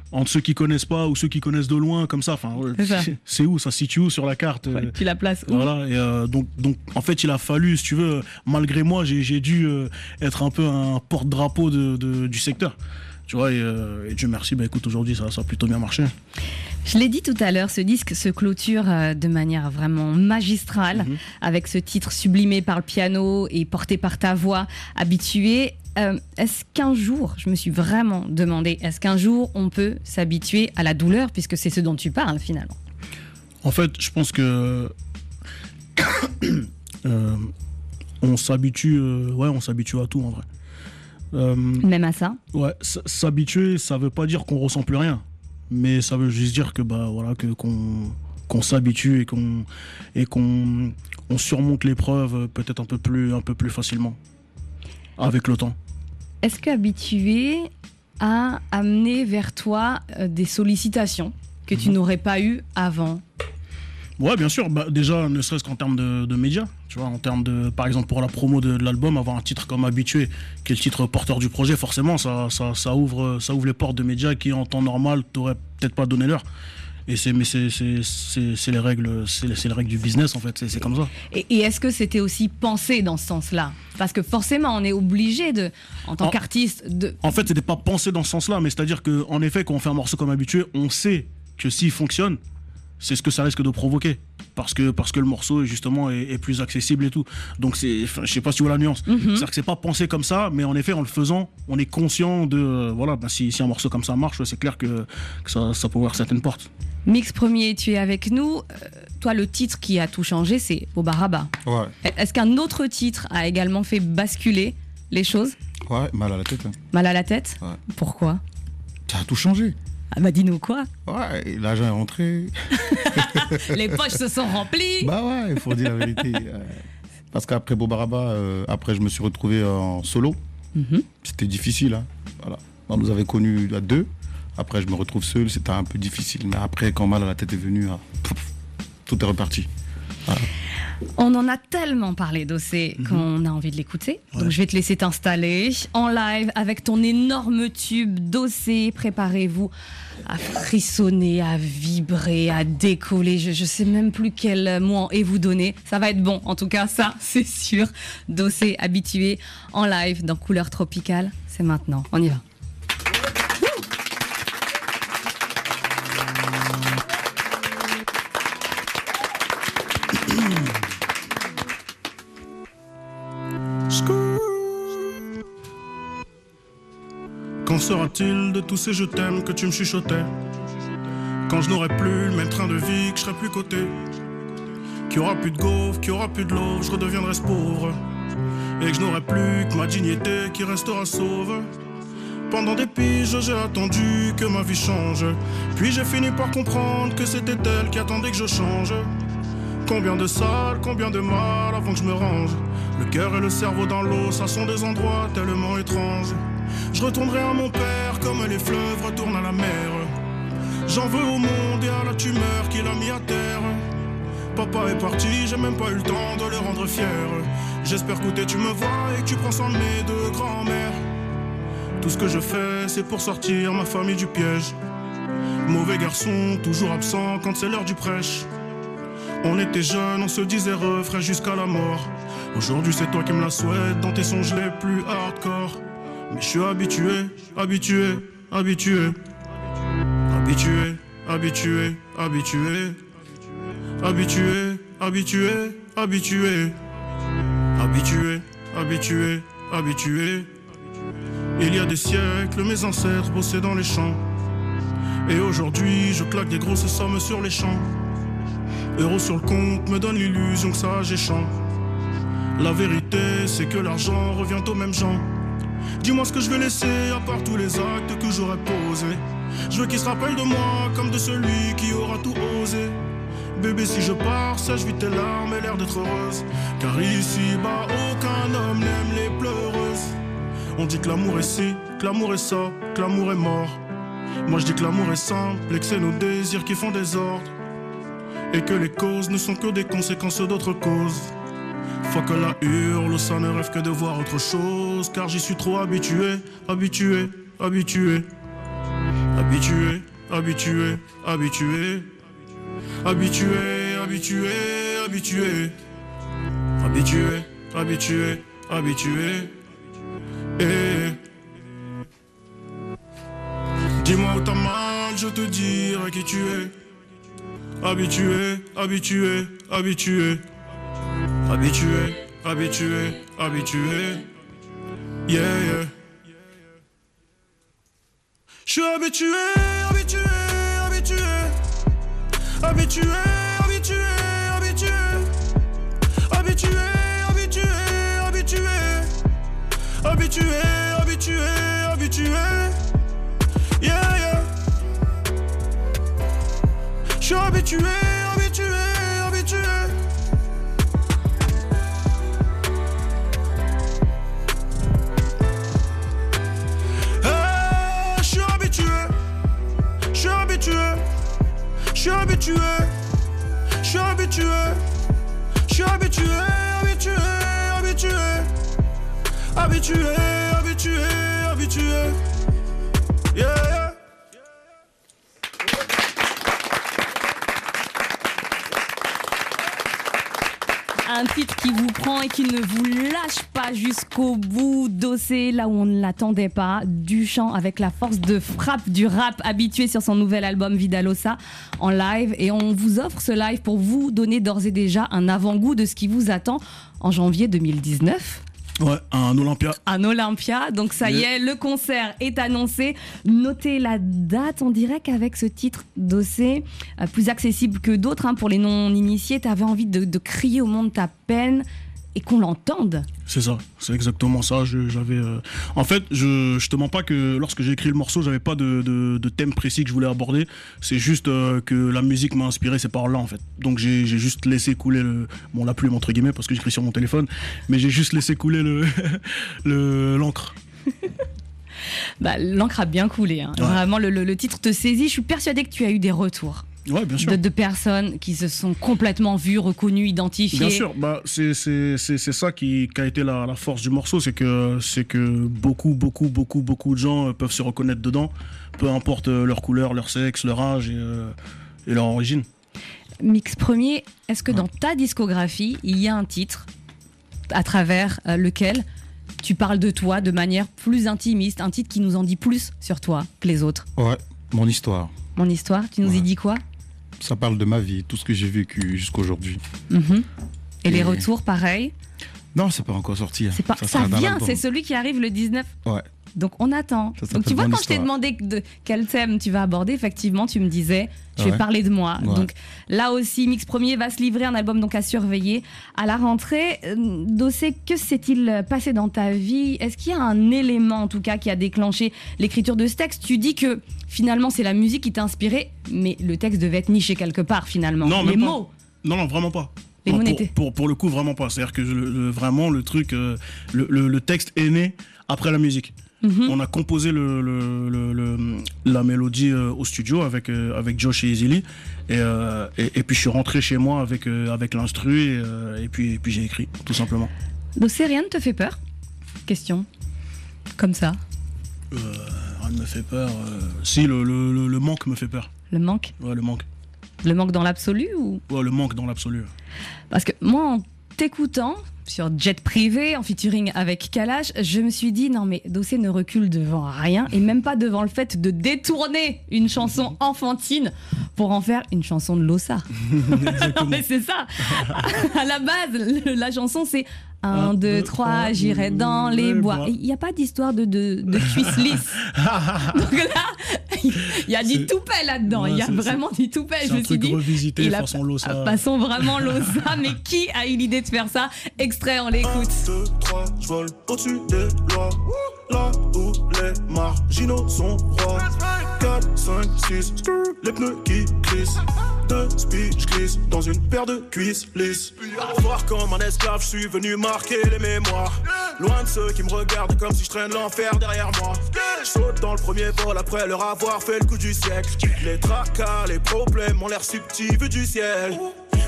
S6: entre ceux qui connaissent pas ou ceux qui connaissent de loin, comme ça. Enfin, c'est où, ça se situe où sur la carte?
S11: Tu la places où?
S6: Voilà. Et donc, en fait, il a fallu, si tu veux, malgré moi, j'ai dû être un peu un porte-drapeau du secteur. Tu vois, et Dieu merci, bah écoute, aujourd'hui, ça a plutôt bien marché.
S11: Je l'ai dit tout à l'heure, ce disque se clôture de manière vraiment magistrale, avec ce titre sublimé par le piano et porté par ta voix, Habitué. Est-ce qu'un jour, je me suis vraiment demandé, est-ce qu'un jour on peut s'habituer à la douleur, puisque c'est ce dont tu parles finalement?
S6: En fait, je pense que on s'habitue à tout en vrai.
S11: Même à ça?
S6: Ouais, s'habituer, ça veut pas dire qu'on ressent plus rien, mais ça veut juste dire que qu'on s'habitue et qu'on surmonte l'épreuve peut-être un peu plus facilement avec le temps.
S11: Est-ce qu'habitué a amené vers toi des sollicitations que tu n'aurais pas eues avant?
S6: Ouais, bien sûr. Bah, déjà, ne serait-ce qu'en termes de médias. Tu vois, en termes de, par exemple, pour la promo de l'album, avoir un titre comme Habitué, qui est le titre porteur du projet, forcément, ça ouvre les portes de médias qui, en temps normal, t'auraient peut-être pas donné l'heure. Et c'est les règles du business, en fait. C'est comme ça.
S11: Et est-ce que c'était aussi pensé dans ce sens-là? Parce que forcément, on est obligé en tant qu'artiste de...
S6: En fait, c'était pas pensé dans ce sens-là, mais c'est-à-dire qu'en effet, quand on fait un morceau comme Habitué, on sait que s'il fonctionne, c'est ce que ça risque de provoquer, parce que le morceau justement est plus accessible et tout. Donc je sais pas si tu vois la nuance. C'est-à-dire que c'est pas pensé comme ça, mais en effet en le faisant, on est conscient de si un morceau comme ça marche, c'est clair que ça peut ouvrir certaines portes.
S11: Mix Premier, tu es avec nous. Toi, le titre qui a tout changé, c'est Bobaraba.
S4: Ouais.
S11: Est-ce qu'un autre titre a également fait basculer les choses?
S4: Ouais, Mal à la tête.
S11: Mal à la tête?
S4: Ouais.
S11: Pourquoi?
S4: Ça a tout changé.
S11: Ah bah dis-nous quoi?
S4: Ouais, l'argent est rentré.
S11: Les poches se sont remplies.
S4: Bah ouais, il faut dire la vérité. Parce qu'après Bobaraba, après je me suis retrouvé en solo. C'était difficile. Hein. Voilà. On nous avait connus à deux. Après je me retrouve seul, c'était un peu difficile. Mais après, quand Mal à la tête est venu, tout est reparti. Voilà.
S11: On en a tellement parlé d'Ossé qu'on a envie de l'écouter. Ouais. Donc je vais te laisser t'installer en live avec ton énorme tube d'Ossé. Préparez-vous à frissonner, à vibrer, à décoller. Je sais même plus quel mot et vous donner. Ça va être bon, en tout cas, ça c'est sûr. d'Ossé Habitué en live dans Couleur Tropicale. C'est maintenant, on y va.
S6: Qu'en sera-t-il de tous ces je t'aime que tu me chuchotais? Quand je n'aurai plus le même train de vie, que je serai plus coté, qu'il y aura plus de gaufres, qu'il y aura plus de l'eau, je redeviendrai ce pauvre, et que je n'aurai plus que ma dignité qui restera sauve. Pendant des piges, j'ai attendu que ma vie change, puis j'ai fini par comprendre que c'était elle qui attendait que je change. Combien de salles, combien de mal avant que je me range. Le cœur et le cerveau dans l'eau, ça sont des endroits tellement étranges. Je retournerai à mon père comme les fleuves retournent à la mer. J'en veux au monde et à la tumeur qu'il a mis à terre. Papa est parti, j'ai même pas eu le temps de le rendre fier. J'espère que tu me vois et que tu prends soin de mes deux grands-mères. Tout ce que je fais, c'est pour sortir ma famille du piège. Mauvais garçon, toujours absent quand c'est l'heure du prêche. On était jeunes, on se disait refrain jusqu'à la mort. Aujourd'hui c'est toi qui me la souhaites dans tes songes les plus hardcore. Mais je suis habitué, habitué, habitué. Habitué, habitué, habitué. Habitué, habitué, habitué. Habitué, habitué, habitué. Il y a des siècles, mes ancêtres bossaient dans les champs. Et aujourd'hui, je claque des grosses sommes sur les champs. Euros sur le compte me donne l'illusion que ça j'échange. La vérité, c'est que l'argent revient aux mêmes gens. Dis-moi ce que je vais laisser à part tous les actes que j'aurais posés. Je veux qu'ils se rappellent de moi comme de celui qui aura tout osé. Bébé, si je pars, sèche vite tes larmes et l'air d'être heureuse. Car ici-bas, aucun homme n'aime les pleureuses. On dit que l'amour est ci, que l'amour est ça, que l'amour est mort. Moi je dis que l'amour est simple et que c'est nos désirs qui font des ordres. Et que les causes ne sont que des conséquences d'autres causes. Faut que la hurle, ça ne rêve que de voir autre chose. Car j'y suis trop habitué, habitué, habitué.
S4: Habitué, habitué, habitué. Habitué, habitué, habitué. Habitué, habitué, habitué. Eh. Dis-moi où t'as mal, je te dirai qui tu es. Habitué, habitué, habitué. Habitué, habitué, habitué. Yeah, yeah. Je suis habitué, habitué, habitué. Habitué, habitué, habitué. Habitué, habitué, habitué. Habitué, habitué, habitué. Yeah, yeah. Je suis habitué, habitué, habitué. Je suis habitué, je suis habitué, je suis habitué, je suis habitué, je suis habitué, habitué, habitué, habitué, habitué, habitué. Yeah, yeah.
S11: Un titre qui vous prend et qui ne vous lâche pas jusqu'au bout. Dossé là où on ne l'attendait pas. Du chant avec la force de frappe du rap habitué sur son nouvel album Vidalosa en live. Et on vous offre ce live pour vous donner d'ores et déjà un avant-goût de ce qui vous attend en janvier 2019.
S6: Ouais, un Olympia.
S11: Un Olympia, donc ça y est, le concert est annoncé. Notez la date, on dirait qu'avec ce titre Dossé, plus accessible que d'autres pour les non-initiés, t'avais envie de crier au monde ta peine et qu'on l'entende.
S6: C'est ça, c'est exactement ça. J'avais, en fait, je te mens pas que lorsque j'ai écrit le morceau, j'avais pas de thème précis que je voulais aborder. C'est juste que la musique m'a inspiré ces paroles-là en fait. Donc j'ai juste laissé couler la plume entre guillemets parce que j'écris sur mon téléphone, mais j'ai juste laissé couler l'encre.
S11: Bah, l'encre a bien coulé. Ouais. Vraiment, le titre te saisit. Je suis persuadée que tu as eu des retours.
S6: Ouais, bien sûr.
S11: De personnes qui se sont complètement vues, reconnues, identifiées.
S6: Bien sûr, bah, c'est ça qui a été la force du morceau, c'est que beaucoup de gens peuvent se reconnaître dedans, peu importe leur couleur, leur sexe, leur âge et leur origine.
S11: Mix premier, est-ce que dans ta discographie, il y a un titre à travers lequel tu parles de toi de manière plus intimiste, un titre qui nous en dit plus sur toi que les autres?
S4: Ouais, mon histoire.
S11: Mon histoire, tu nous y dis quoi?
S4: Ça parle de ma vie, tout ce que j'ai vécu jusqu'à aujourd'hui.
S11: Et les retours, pareil?
S4: Non, c'est pas encore sorti.
S11: Ça vient, c'est celui qui arrive le 19.
S4: Ouais.
S11: Donc on attend. Donc tu vois, quand je t'ai demandé quel thème tu vas aborder, effectivement, tu me disais, je vais parler de moi. Ouais. Donc là aussi, Mix Premier va se livrer, un album donc à surveiller à la rentrée. Dossé, que s'est-il passé dans ta vie? Est-ce qu'il y a un élément, en tout cas, qui a déclenché l'écriture de ce texte? Tu dis que finalement, c'est la musique qui t'a inspiré, mais le texte devait être niché quelque part, finalement.
S6: Non,
S11: les mots.
S6: Non, vraiment pas.
S11: Les mots
S6: pour le coup, vraiment pas. C'est-à-dire que vraiment, le truc, le texte est né après la musique. On a composé la mélodie au studio avec Josh et Easily et puis je suis rentré chez moi avec l'instru et puis j'ai écrit tout simplement.
S11: Dossé, rien ne te fait peur? Question comme ça.
S6: Rien ne me fait peur. Si, le manque me fait peur.
S11: Le manque?
S6: Ouais, le manque.
S11: Le manque dans l'absolu ou?
S6: Ouais, le manque dans l'absolu.
S11: Parce que moi, en t'écoutant sur Jet Privé, en featuring avec Kalash, je me suis dit, non mais Dossé ne recule devant rien, et même pas devant le fait de détourner une chanson enfantine pour en faire une chanson de Losa. Mais c'est ça. À la base, la chanson, c'est 1, 2, 3, j'irai dans les bois. Il n'y a pas d'histoire de cuisse lisse. Donc là, il y a du toupet là-dedans. Il y a vraiment du toupet.
S6: Je me suis dit, revisité façon Losa.
S11: Façon vraiment Losa. Mais qui a eu l'idée de faire ça? Extrait, on l'écoute.
S4: 1, 2, 3, je vole au-dessus des lois. Là où les marginaux sont rois. 4, 5, 6, les pneus qui glissent. 2 speed, je glisse dans une paire de cuisses lisses. Voir comme un esclave, je suis venu marquer les mémoires. Loin de ceux qui me regardent comme si je traîne l'enfer derrière moi. Je saute dans le premier vol après leur avoir fait le coup du siècle. Les tracas, les problèmes ont l'air subtils vu du ciel.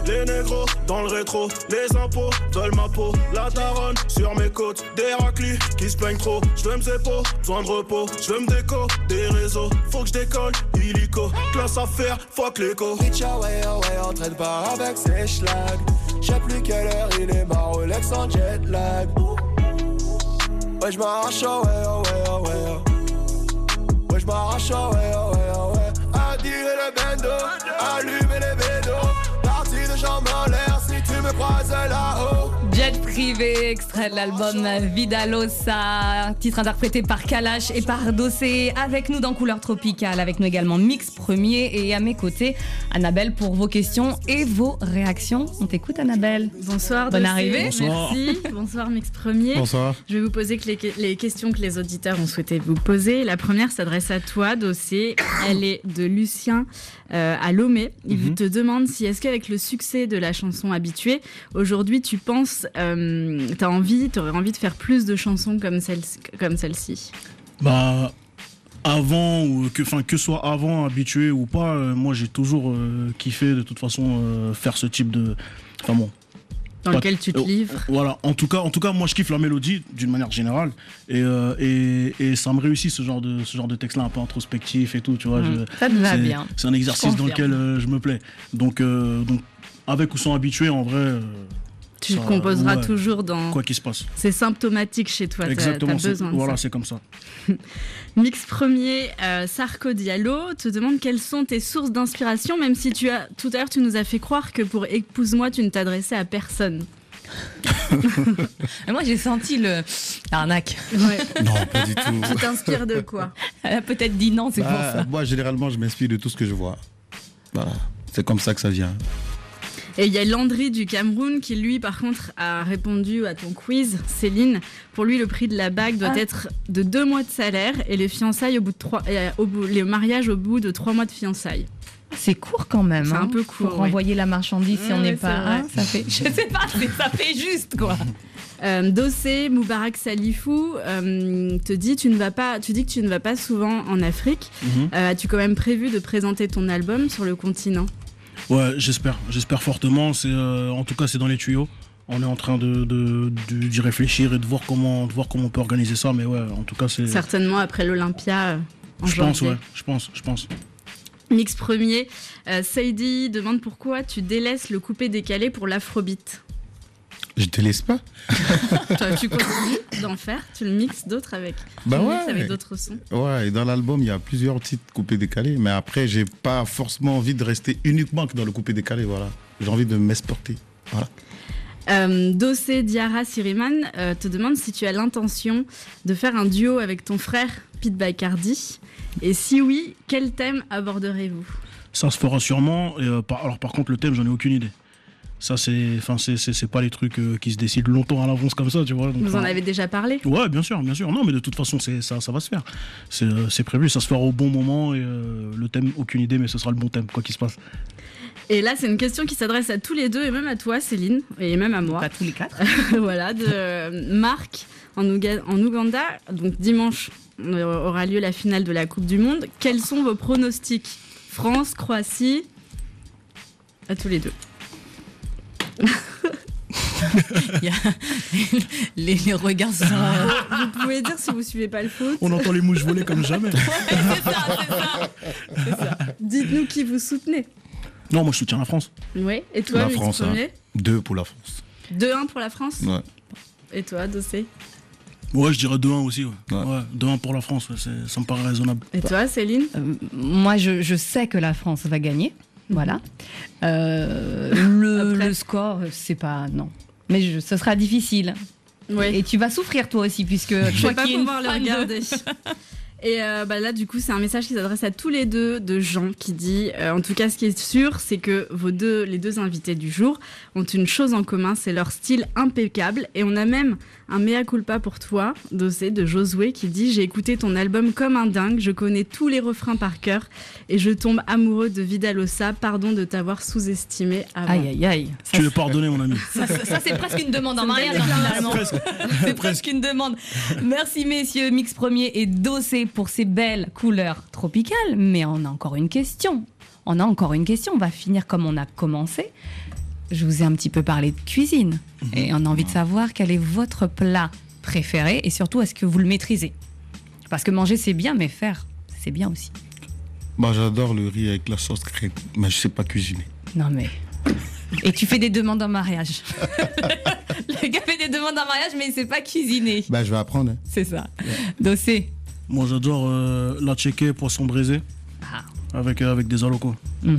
S13: Les négros dans le rétro, les impôts veulent ma peau. La daronne sur mes côtes, des raclis qui se plaignent trop. Je veux me zépo, besoin de repos, je veux me déco, des réseaux. Faut que je décolle, illico, classe à faire, fuck l'écho.
S14: Bitch, ouais, entraîne pas avec ses schlags. J'ai plus quelle heure il est, ma Rolex en jet lag. Ouais, j'm'arrache, ouais. Ouais, j'm'arrache, ouais. Addirer le bendo, allumer les bédos. Parti de jambes en l'air si tu me croises là-haut.
S11: Jet privé, extrait de l'album Vidalosa, titre interprété par Kalash et par Dossé. Avec nous dans Couleur Tropicale, avec nous également Mix Premier et à mes côtés, Annabelle pour vos questions et vos réactions. On t'écoute Annabelle.
S15: Bonsoir
S11: Bonne
S15: Dossé.
S11: arrivée.
S15: Bonsoir. Merci. Bonsoir Mix Premier.
S4: Bonsoir.
S15: Je vais vous poser les questions que les auditeurs ont souhaité vous poser. La première s'adresse à toi Dossé. Elle est de Lucien à Lomé. Il te demande si est-ce qu'avec le succès de la chanson Habitué, aujourd'hui tu penses t'aurais envie de faire plus de chansons comme celle-ci.
S6: Bah avant ou que ce soit avant Habitué ou pas, moi j'ai toujours kiffé de toute façon faire ce type de
S15: dans lequel tu te livres.
S6: Voilà, en tout cas moi je kiffe la mélodie d'une manière générale et ça me réussit ce genre de texte là un peu introspectif et tout, tu vois.
S11: Ça te va bien.
S6: C'est un exercice dans lequel je me plais. Donc avec ou sans Habitué, en vrai
S15: tu composeras toujours dans
S6: quoi qu'il se passe.
S15: C'est symptomatique chez toi.
S6: Exactement.
S15: T'as besoin de
S6: voilà,
S15: ça.
S6: c'est comme ça.
S15: Mix Premier, Sarko Diallo te demande quelles sont tes sources d'inspiration, même si tout à l'heure tu nous as fait croire que pour Épouse-moi tu ne t'adressais à personne.
S11: Moi j'ai senti l'arnaque.
S15: Ouais.
S4: Non, pas du tout.
S15: Tu t'inspires de quoi?
S11: Elle a peut-être dit non, c'est pour ça.
S4: Moi, généralement, je m'inspire de tout ce que je vois. Voilà. C'est comme ça que ça vient.
S15: Et il y a Landry du Cameroun qui, lui, par contre, a répondu à ton quiz, Céline. Pour lui, le prix de la bague doit être de 2 mois de salaire et les fiançailles les mariages au bout de 3 mois de fiançailles.
S11: C'est court quand même.
S15: C'est un peu court.
S11: Pour renvoyer la marchandise si on n'est pas.
S15: Ça fait.
S11: Je sais pas, ça fait juste quoi.
S15: Dossé, Moubarak Salifou te dit tu dis que tu ne vas pas souvent en Afrique. As-tu quand même prévu de présenter ton album sur le continent?
S6: Ouais, j'espère fortement. En tout cas, c'est dans les tuyaux. On est en train d'y réfléchir et de voir comment on peut organiser ça. Mais ouais, en tout cas, c'est
S15: certainement après l'Olympia en janvier. Je pense. Mix Premier, Saïdi demande pourquoi tu délaisses le coupé-décalé pour l'afrobeat.
S4: Je te laisse pas.
S15: Tu continues d'en faire, tu le mixes avec d'autres sons.
S4: Ouais, et dans l'album, il y a plusieurs titres coupés-décalés, mais après, j'ai pas forcément envie de rester uniquement que dans le coupé-décalé, voilà. J'ai envie de m'exporter, voilà.
S15: Dossé Diarra Siriman te demande si tu as l'intention de faire un duo avec ton frère Pete Bacardi, et si oui, quel thème aborderez-vous?
S6: Ça se fera sûrement, alors par contre le thème, j'en ai aucune idée. Ça, c'est pas les trucs qui se décident longtemps à l'avance comme ça, tu vois. Donc,
S15: vous en avez déjà parlé?
S6: Ouais, bien sûr. Non, mais de toute façon, ça va se faire. C'est prévu, ça se fera au bon moment. Et le thème, aucune idée, mais ce sera le bon thème, quoi qu'il se passe.
S15: Et là, c'est une question qui s'adresse à tous les deux, et même à toi, Céline, et même à moi.
S11: Pas tous les quatre.
S15: Voilà, de Marc, en Ouganda. Donc dimanche, aura lieu la finale de la Coupe du Monde. Quels sont vos pronostics? France, Croatie? À tous les deux.
S11: les regards sont...
S15: Vous pouvez dire si vous suivez pas le foot.
S6: On entend les mouches voler comme jamais.
S15: C'est ça. Dites-nous qui vous soutenez.
S6: Non, moi je soutiens la France.
S15: Oui, et toi,
S4: la France, 2 pour la France.
S15: 2-1 pour la France.
S4: Ouais.
S15: Et toi, Dossé?
S6: Ouais, je dirais 2-1 aussi. Ouais. 2-1 pour la France, ça me paraît raisonnable.
S15: Et toi, Céline?
S11: Moi, je sais que la France va gagner. Voilà. Le score, c'est pas... Non. Mais ce sera difficile.
S15: Ouais.
S11: Et tu vas souffrir toi aussi, puisque...
S15: Je vais pas pouvoir le regarder. Et là, du coup, c'est un message qui s'adresse à tous les deux, de Jean, qui dit en tout cas, ce qui est sûr, c'est que les deux invités du jour ont une chose en commun, c'est leur style impeccable. Et on a même un mea culpa pour toi, Dossé, de Josué, qui dit: j'ai écouté ton album comme un dingue, je connais tous les refrains par cœur et je tombe amoureux de Vidalosa. Pardon de t'avoir sous-estimé avant.
S11: Aïe.
S6: Tu l'es pardonné, mon ami.
S11: Ça, c'est presque une demande en mariage, finalement. C'est presque une demande. Merci, messieurs, Mix Premier et Dossé pour ces belles couleurs tropicales. Mais on a encore une question. On va finir comme on a commencé. je vous ai un petit peu parlé de cuisine. Et on a envie de savoir quel est votre plat préféré et surtout, est-ce que vous le maîtrisez? Parce que manger, c'est bien, mais faire, c'est bien aussi.
S4: Bah, j'adore le riz avec la sauce crème, mais je sais pas cuisiner.
S11: Non mais... Et tu fais des demandes en mariage. Le gars fait des demandes en mariage, mais il sait pas cuisiner.
S4: Bah, je vais apprendre. Hein.
S11: C'est ça. Dossé.
S6: Moi, j'adore la tchéké, poisson braisé, avec des alocos.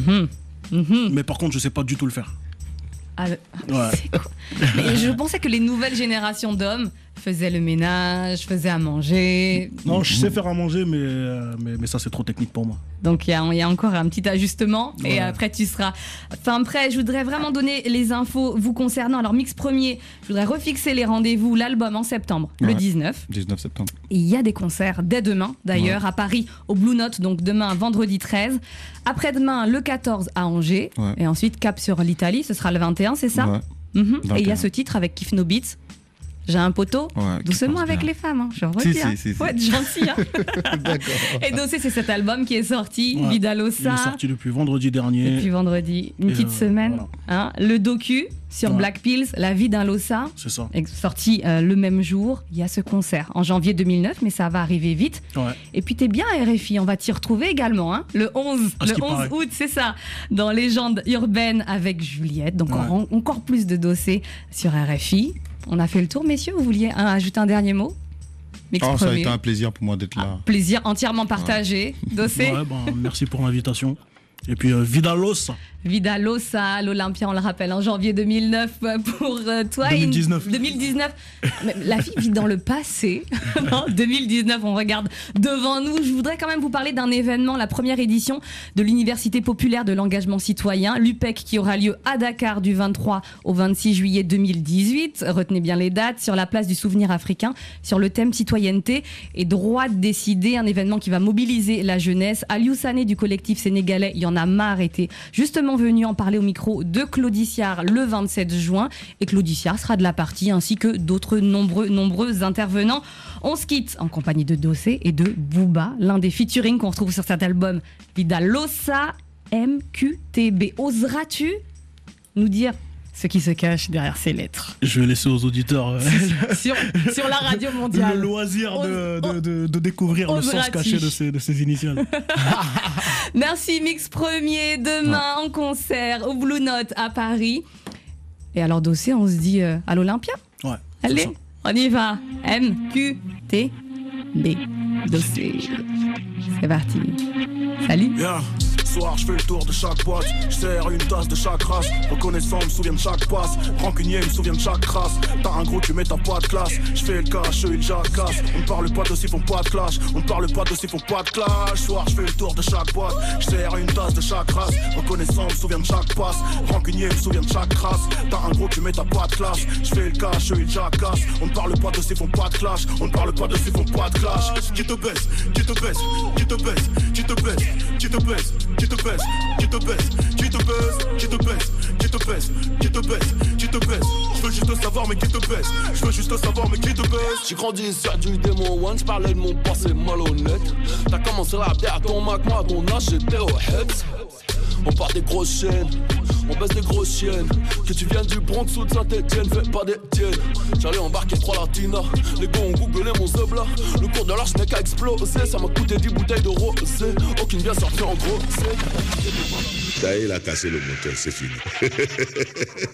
S6: Mais par contre, je sais pas du tout le faire.
S11: Ouais. C'est quoi? Mais je pensais que les nouvelles générations d'hommes faisaient le ménage, faisaient à manger.
S6: Non, je sais faire à manger, mais ça, c'est trop technique pour moi.
S11: Donc, il y a encore un petit ajustement. Et après, tu seras fin prêt. Je voudrais vraiment donner les infos vous concernant. Alors, Mix Premier, je voudrais refixer les rendez-vous. L'album en septembre, le 19.
S4: 19 septembre.
S11: Il y a des concerts dès demain, d'ailleurs, à Paris, au Blue Note. Donc, demain, vendredi 13. Après-demain, le 14 à Angers. Et ensuite, cap sur l'Italie. Ce sera le 21, c'est ça? Et il y a ce titre avec Kiff No Beats. J'ai un poteau, doucement avec les femmes, hein. Je retiens. Faut être gentil. Hein.
S4: D'accord.
S11: Et Dossé, c'est cet album qui est sorti, Vidalosa.
S6: Il est sorti depuis vendredi dernier.
S11: Depuis vendredi, une petite semaine. Voilà. Hein. Le docu sur Black Pills, La vie d'un Lossa.
S6: C'est ça.
S11: Sorti le même jour. Il y a ce concert en janvier 2009, mais ça va arriver vite. Et puis t'es bien RFI, on va t'y retrouver également. Hein. Le 11 août, c'est ça. Dans Légende urbaine avec Juliette. Donc encore plus de Dossé sur RFI. On a fait le tour, messieurs. Vous vouliez ajouter un dernier mot?
S4: Ça a été un plaisir pour moi d'être là.
S11: Plaisir entièrement partagé. Dossé.
S6: Merci pour l'invitation. Et puis Vidalosa.
S11: Vidalosa, l'Olympia, on le rappelle, en janvier 2009 pour toi.
S6: 2019.
S11: 2019. La vie vit dans le passé. 2019, on regarde devant nous. Je voudrais quand même vous parler d'un événement, la première édition de l'Université populaire de l'engagement citoyen, l'UPEC, qui aura lieu à Dakar du 23 au 26 juillet 2018. Retenez bien les dates, sur la place du souvenir africain, sur le thème citoyenneté et droit de décider, un événement qui va mobiliser la jeunesse. Aliou Sané du collectif sénégalais Y en a marre était justement venu en parler au micro de Claudie Siard le 27 juin. Et Claudie Siard sera de la partie, ainsi que d'autres nombreux intervenants. On se quitte en compagnie de Dossé et de Booba, l'un des featuring qu'on retrouve sur cet album Vidalosa MQTB. Oseras-tu nous dire ce qui se cache derrière ces lettres?
S6: Je vais laisser aux auditeurs
S11: sur la radio mondiale
S6: le loisir de découvrir le sens caché de ces initiales.
S11: Merci Mix Premier, demain en concert au Blue Note à Paris. Et alors Dossé, on se dit à l'Olympia? Allez, on y va. MQTB Dossé. C'est parti. Salut.
S13: Soir, je fais le tour de chaque boîte, je sers une tasse de chaque race. Reconnaissant, me souviens de chaque passe. Rancunier, me souviens de chaque race. T'as un gros, tu mets ta pas de classe. Je fais le cash, eux ils jacassent. On ne parle pas de s'ils font pas de clash. On ne parle pas de s'ils font pas de clash. Soir, je fais le tour de chaque boîte, je sers une tasse de chaque race. Reconnaissant, me souviens de chaque passe. Rancunier, me souviens de chaque race. T'as un gros, tu mets ta pas de classe. Je fais le cash, eux ils jacassent. On ne parle pas de s'ils font pas de clash. On ne parle pas de s'ils font pas de clash. Qui te baisse, qui te baisse, qui te baisse, qui te baisse, qui te baisse. Qui te baisse, qui te baisse, qui te baisse, qui te baisse, qui te baisse, qui te baisse, qui te baisse. Je veux juste savoir mais qui te baisse. Je veux juste savoir mais qui te baisse.
S16: J'ai grandi sur du démon one, j'parlais de mon passé malhonnête. T'as commencé la bière à ton Mac, moi à ton âge j'étais au Heps. On part des grosses chaînes, on baisse des grosses chiennes. Que tu viennes du Bronx ou de Saint-Etienne, fais pas des tiennes. J'allais embarquer 3 latinas, les gars ont googlé mon zebla. Le cours de l'arche n'est qu'à exploser, ça m'a coûté 10 bouteilles de rosé. Aucune bien sortie en gros.
S17: Ça y est, il a cassé le moteur, c'est fini.